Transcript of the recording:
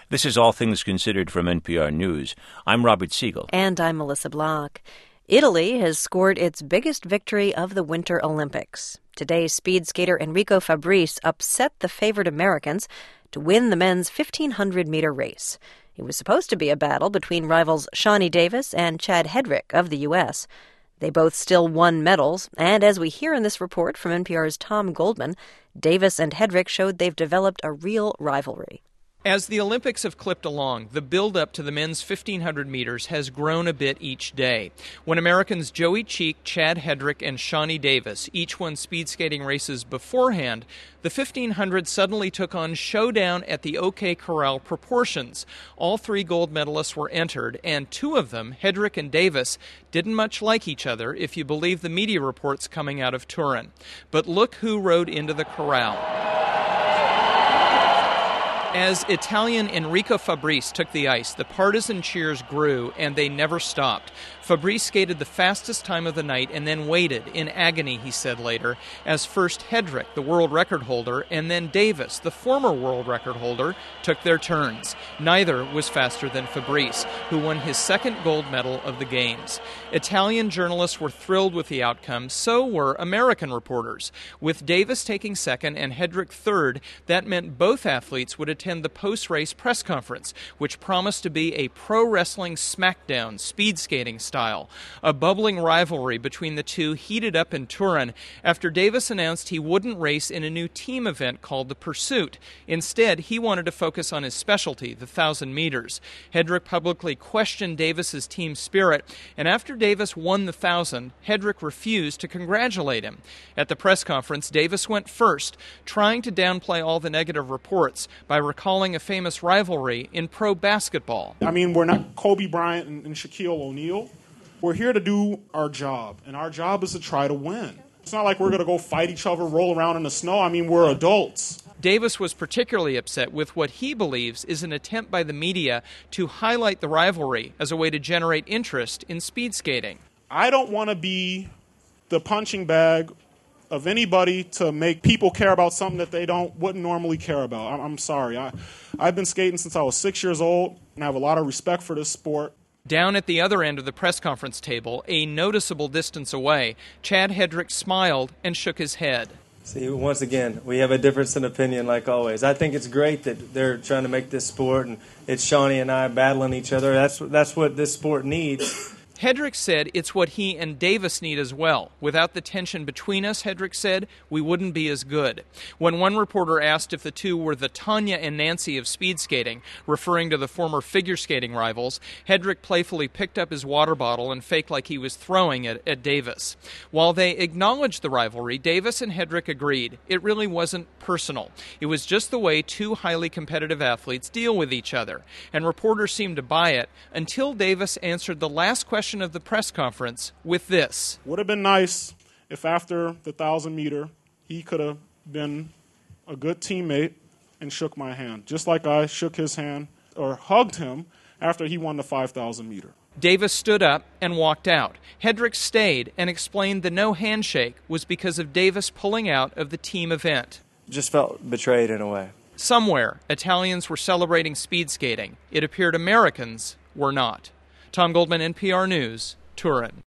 This is All Things Considered from NPR News. I'm Robert Siegel. And I'm Melissa Block. Italy has scored its biggest victory of the Winter Olympics. Today, speed skater Enrico Fabrice upset the favored Americans to win the men's 1,500-meter race. It was supposed to be a battle between rivals Shawnee Davis and Chad Hedrick of the U.S. They both still won medals, and as we hear in this report from NPR's Tom Goldman, Davis and Hedrick showed they've developed a real rivalry. As the Olympics have clipped along, the build-up to the men's 1,500 meters has grown a bit each day. When Americans Joey Cheek, Chad Hedrick, and Shawnee Davis each won speed skating races beforehand, the 1,500 suddenly took on showdown at the OK Corral proportions. All three gold medalists were entered, and two of them, Hedrick and Davis, didn't much like each other if you believe the media reports coming out of Turin. But look who rode into the corral. As Italian Enrico Fabrice took the ice, the partisan cheers grew, and they never stopped. Fabrice skated the fastest time of the night and then waited, in agony, he said later, as first Hedrick, the world record holder, and then Davis, the former world record holder, took their turns. Neither was faster than Fabrice, who won his second gold medal of the Games. Italian journalists were thrilled with the outcome, so were American reporters. With Davis taking second and Hedrick third, that meant both athletes would attend the post-race press conference, which promised to be a pro-wrestling smackdown, speed skating style. A bubbling rivalry between the two heated up in Turin after Davis announced he wouldn't race in a new team event called the Pursuit. Instead, he wanted to focus on his specialty, the 1,000 meters. Hedrick publicly questioned Davis's team spirit, and after Davis won the 1,000, Hedrick refused to congratulate him. At the press conference, Davis went first, trying to downplay all the negative reports by recalling a famous rivalry in pro basketball. I mean, we're not Kobe Bryant and Shaquille O'Neal. We're here to do our job, and our job is to try to win. It's not like we're going to go fight each other, roll around in the snow. I mean, we're adults. Davis was particularly upset with what he believes is an attempt by the media to highlight the rivalry as a way to generate interest in speed skating. I don't want to be the punching bag of anybody to make people care about something that they wouldn't normally care about. I'm sorry. I've been skating since I was 6 years old, and I have a lot of respect for this sport. Down at the other end of the press conference table, a noticeable distance away, Chad Hedrick smiled and shook his head. See, once again, we have a difference in opinion like always. I think it's great that they're trying to make this sport, and it's Shawnee and I battling each other. That's what this sport needs. Hedrick said it's what he and Davis need as well. Without the tension between us, Hedrick said, we wouldn't be as good. When one reporter asked if the two were the Tanya and Nancy of speed skating, referring to the former figure skating rivals, Hedrick playfully picked up his water bottle and faked like he was throwing it at Davis. While they acknowledged the rivalry, Davis and Hedrick agreed it really wasn't personal. It was just the way two highly competitive athletes deal with each other. And reporters seemed to buy it until Davis answered the last question of the press conference with this. Would have been nice if after the 1,000 meter he could have been a good teammate and shook my hand, just like I shook his hand or hugged him after he won the 5,000 meter. Davis stood up and walked out. Hedrick stayed and explained the no handshake was because of Davis pulling out of the team event. Just felt betrayed in a way. Somewhere, Italians were celebrating speed skating. It appeared Americans were not. Tom Goldman, NPR News, Turin.